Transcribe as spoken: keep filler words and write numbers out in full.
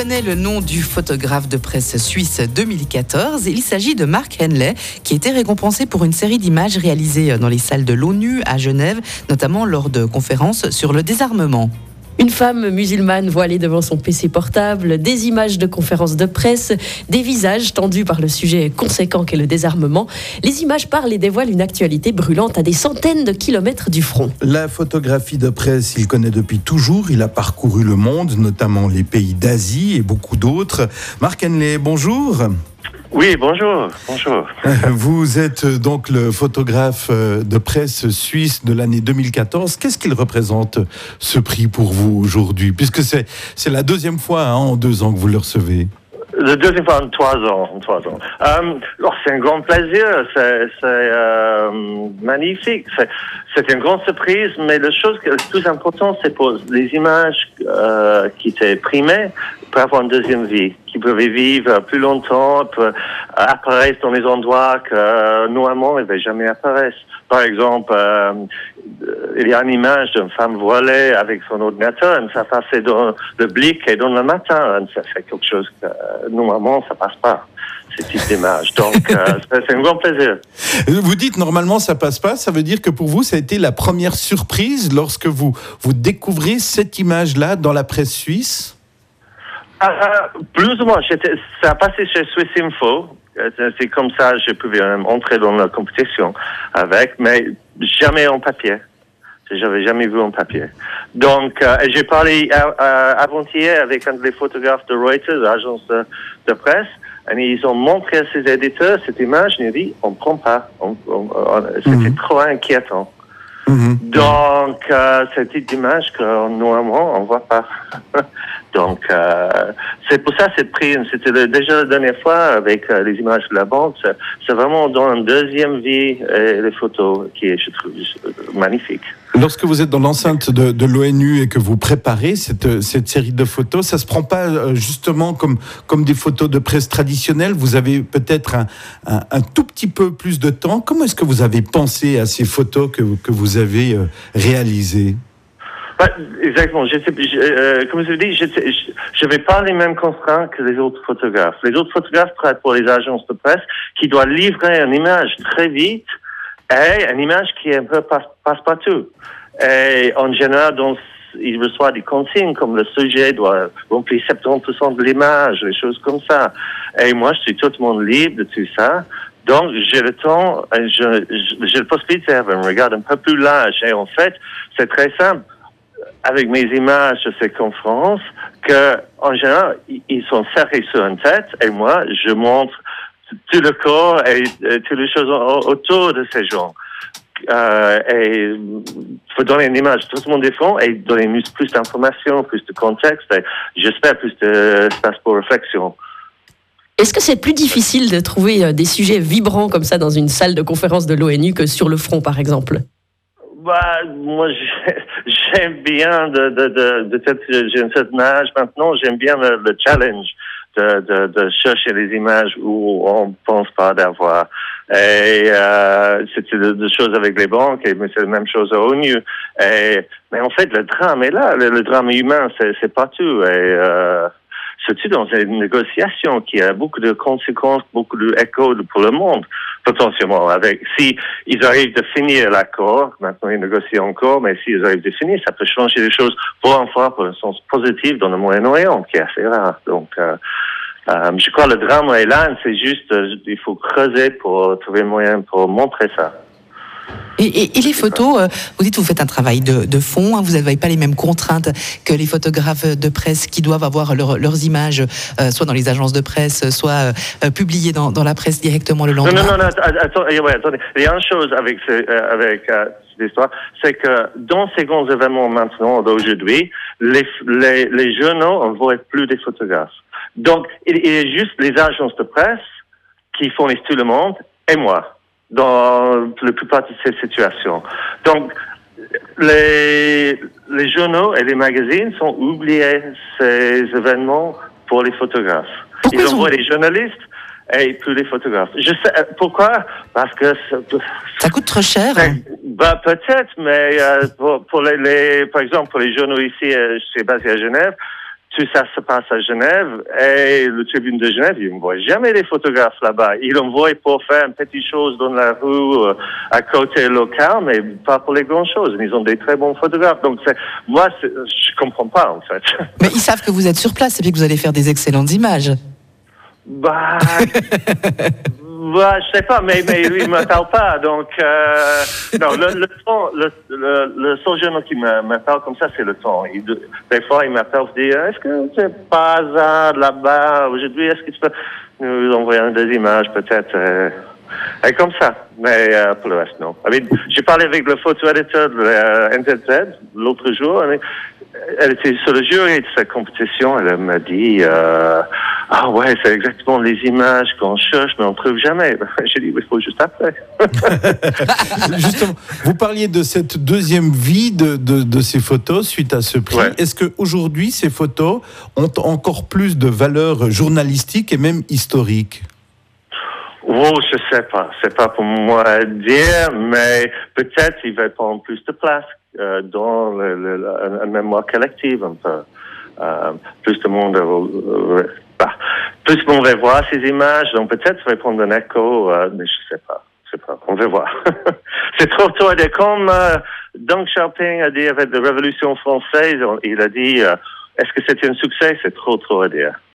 connaît le nom du photographe de presse suisse deux mille quatorze. Il s'agit de Mark Henley, qui a été récompensé pour une série d'images réalisées dans les salles de l'ONU à Genève, notamment lors de conférences sur le désarmement. Une femme musulmane voilée devant son P C portable, des images de conférences de presse, des visages tendus par le sujet conséquent qu'est le désarmement. Les images parlent et dévoilent une actualité brûlante à des centaines de kilomètres du front. La photographie de presse, il connaît depuis toujours. Il a parcouru le monde, notamment les pays d'Asie et beaucoup d'autres. Mark Henley, bonjour. Oui, bonjour, bonjour. Vous êtes donc le photographe de presse suisse de l'année deux mille quatorze. Qu'est-ce qu'il représente, ce prix, pour vous aujourd'hui? Puisque c'est, c'est la deuxième fois hein, en deux ans que vous le recevez. La deuxième fois en trois ans. En trois ans. Euh, oh, c'est un grand plaisir, c'est, c'est euh, magnifique. C'est, c'est une grande surprise, mais la chose la plus importante, c'est pour les images euh, qui étaient primées, pour avoir une deuxième vie, qui peuvent vivre plus longtemps, peuvent apparaître dans les endroits que euh, normalement ils ne vont jamais apparaître. Par exemple, euh, il y a une image d'une femme voilée avec son ordinateur, et ça passait dans le blic et dans le matin, et ça fait quelque chose que euh, normalement ça passe pas, ce type d'image. Donc euh, c'est un grand plaisir. Vous dites normalement ça passe pas, ça veut dire que pour vous ça a été la première surprise lorsque vous, vous découvrez cette image-là dans la presse suisse? Ah, plus ou moins, j'étais, ça a passé chez Swiss Info. C'est comme ça que je pouvais entrer dans la compétition avec, mais jamais en papier. J'avais jamais vu en papier. Donc, euh, j'ai parlé euh, avant-hier avec un des photographes de Reuters, l'agence de, de presse, et ils ont montré à ses éditeurs cette image, et ils ont dit, on ne prend pas. On, on, on, c'était mm-hmm. trop inquiétant. Mm-hmm. Donc, euh, c'est une image que normalement on ne voit pas. Donc, euh, c'est pour ça cette prix, c'était le, déjà la dernière fois avec euh, les images de la banque. C'est, c'est vraiment dans une deuxième vie et les photos qui est, je trouve, magnifique. Lorsque vous êtes dans l'enceinte de, de l'ONU et que vous préparez cette, cette série de photos, ça se prend pas justement comme, comme des photos de presse traditionnelles. Vous avez peut-être un, un, un tout petit peu plus de temps. Comment est-ce que vous avez pensé à ces photos que, que vous avez euh, réalisées? Bah, exactement. Je, je, euh, comme je vous dis, je n'avais pas les mêmes contraintes que les autres photographes. Les autres photographes travaillent pour les agences de presse qui doivent livrer une image très vite et une image qui est un peu passe, passe-partout. Et en général, donc, ils reçoivent des consignes comme le sujet doit remplir soixante-dix pour cent de l'image, des choses comme ça. Et moi, je suis totalement libre de tout ça. Donc, j'ai le temps, je, je, j'ai la possibilité d'avoir un regard un peu plus large. Et en fait, c'est très simple. Avec mes images de ces conférences, que, en général, ils sont serrés sur une tête, et moi, je montre tout le corps et, et toutes les choses autour de ces gens. Euh, et il faut donner une image totalement différente et donner plus d'informations, plus de contexte, et j'espère plus d'espace pour réflexion. Est-ce que c'est plus difficile de trouver des sujets vibrants comme ça dans une salle de conférence de l'ONU que sur le front, par exemple? Bah, moi, j'aime bien de, de, de, de, de j'ai un certain âge maintenant, j'aime bien le, le challenge de, de, de chercher les images où on pense pas d'avoir. Et, euh, c'était des choses avec les banques, et, mais c'est la même chose à l'ONU. Et, mais en fait, le drame est là, le, le drame humain, c'est, c'est partout. Et, euh, surtout dans une négociation qui a beaucoup de conséquences, beaucoup d'échos pour le monde, potentiellement. Avec, si ils arrivent de finir l'accord, maintenant ils négocient encore, mais s'ils arrivent de finir, ça peut changer les choses pour une fois, pour un sens positif dans le Moyen-Orient, qui est assez rare. Donc, euh, euh, je crois que le drame est là, c'est juste, euh, il faut creuser pour trouver un moyen pour montrer ça. Et, et, et les photos, euh, vous dites que vous faites un travail de, de fond, hein, vous n'avez pas les mêmes contraintes que les photographes de presse qui doivent avoir leur, leurs images, euh, soit dans les agences de presse, soit euh, publiées dans, dans la presse directement le lendemain. Non, non, non, attendez, ouais, attendez. Il y a une chose avec, ce, euh, avec euh, cette histoire, c'est que dans ces grands événements maintenant, d'aujourd'hui, les, les, les journaux envoient plus des photographes. Donc, il, il y a juste les agences de presse qui fournissent tout le monde et moi, dans la plupart de ces situations. Donc, les, les journaux et les magazines sont oubliés ces événements pour les photographes. Pourquoi ils ils envoient ont... les journalistes et plus les photographes. Je sais pourquoi? Parce que ça coûte trop cher. Hein? Bah peut-être, mais euh, pour, pour les, les, par exemple pour les journaux ici, euh, je suis basé à Genève. tout ça se passe à Genève et le tribune de Genève, il n'envoie jamais les photographes là-bas. Il envoie pour faire une petite chose dans la rue euh, à côté local, mais pas pour les grandes choses. Ils ont des très bons photographes. Donc, c'est, moi, c'est, je comprends pas, en fait. Mais ils savent que vous êtes sur place, c'est bien que vous allez faire des excellentes images. Bah, bah, je sais pas, mais, mais lui, il m'appelle pas. Donc, euh, non, le, le temps, le, le, le seul journal qui m'appelle comme ça, c'est le temps. Il, des fois, il m'appelle et dit, est-ce que c'est pas hasard là-bas aujourd'hui? Est-ce que tu peux nous envoyer des images, peut-être? Euh, et comme ça. Mais euh, pour le reste, non. I mean, j'ai parlé avec le photo-éditeur de euh, N Z Z l'autre jour. Elle, elle était sur le jury de cette compétition. Elle m'a dit, euh, ah ouais, c'est exactement les images qu'on cherche, mais on ne trouve jamais. J'ai dit, il faut juste appeler. Justement, vous parliez de cette deuxième vie de, de, de ces photos suite à ce prix. Ouais. Est-ce qu'aujourd'hui, ces photos ont encore plus de valeur journalistique et même historique? Oh, je sais pas. C'est pas pour moi à dire, mais peut-être il va prendre plus de place euh, dans le, le, le, la mémoire collective un peu. Euh, plus de monde, euh, bah, plus de monde va voir ces images, donc peut-être ça va prendre un écho, euh, mais je sais pas. Je sais pas. On va voir. C'est trop tôt à dire. Comme euh, Deng Xiaoping a dit avec la Révolution française, il a dit, euh, est-ce que c'était un succès? C'est trop tôt à dire.